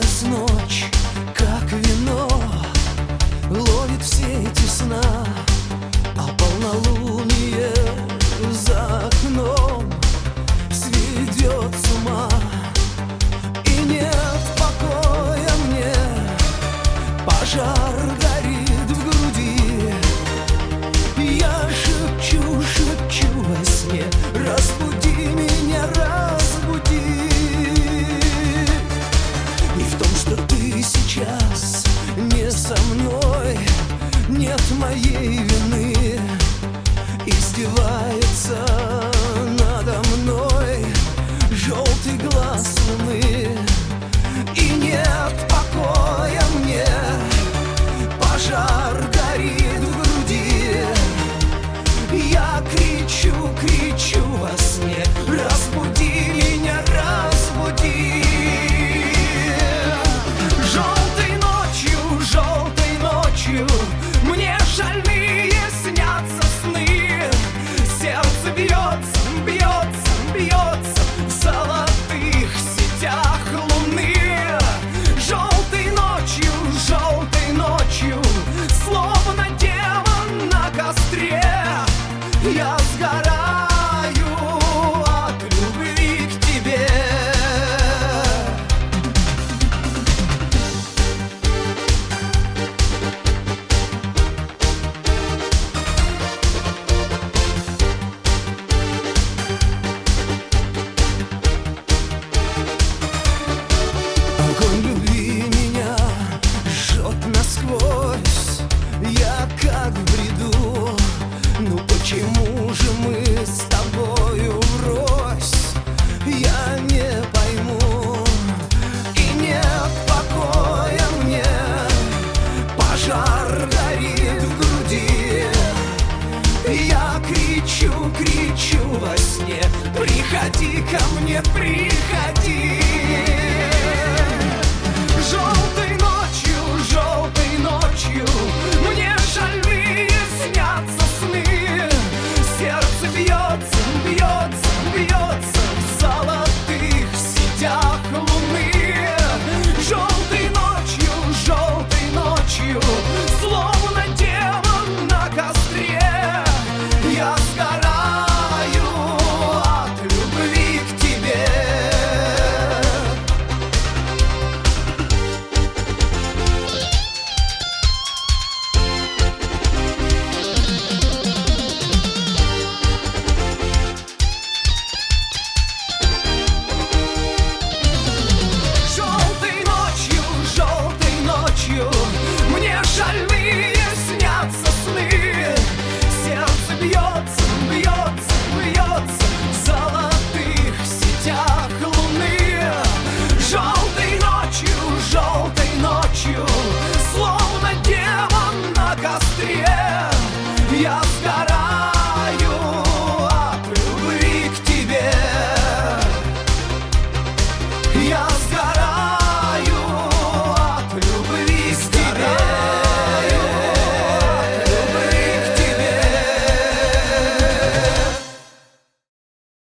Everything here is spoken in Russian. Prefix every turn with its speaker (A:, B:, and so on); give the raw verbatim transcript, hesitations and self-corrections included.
A: Казалось, ночь, как вино, ловит все эти сна, а полнолуние за окном сведет с ума. И нет покоя мне, пожар горит в груди. Я шепчу, шепчу во сне: разбуди меня, разбуди. И в том, что ты сейчас не со мной, нет моей вины. Издевается надо мной желтый глаз луны. И нет покоя мне, пожар горит в груди. Я кричу, кричу во сне: разбуди меня, разбуди. Желтой ночью, желтой ночью мне шальные снятся сны. Сердце бьется, бьется, бьется в золотых сетях луны. Желтой ночью, желтой ночью, словно демон на костре, я сгораю от любви к тебе. Огонь любви меня жжет насквозь, я как в бреду. Ну почему же мы с тобою врозь? Я не пойму. И нет покоя мне, пожар горит в груди. Я кричу, кричу во сне: приходи ко мне, приходи.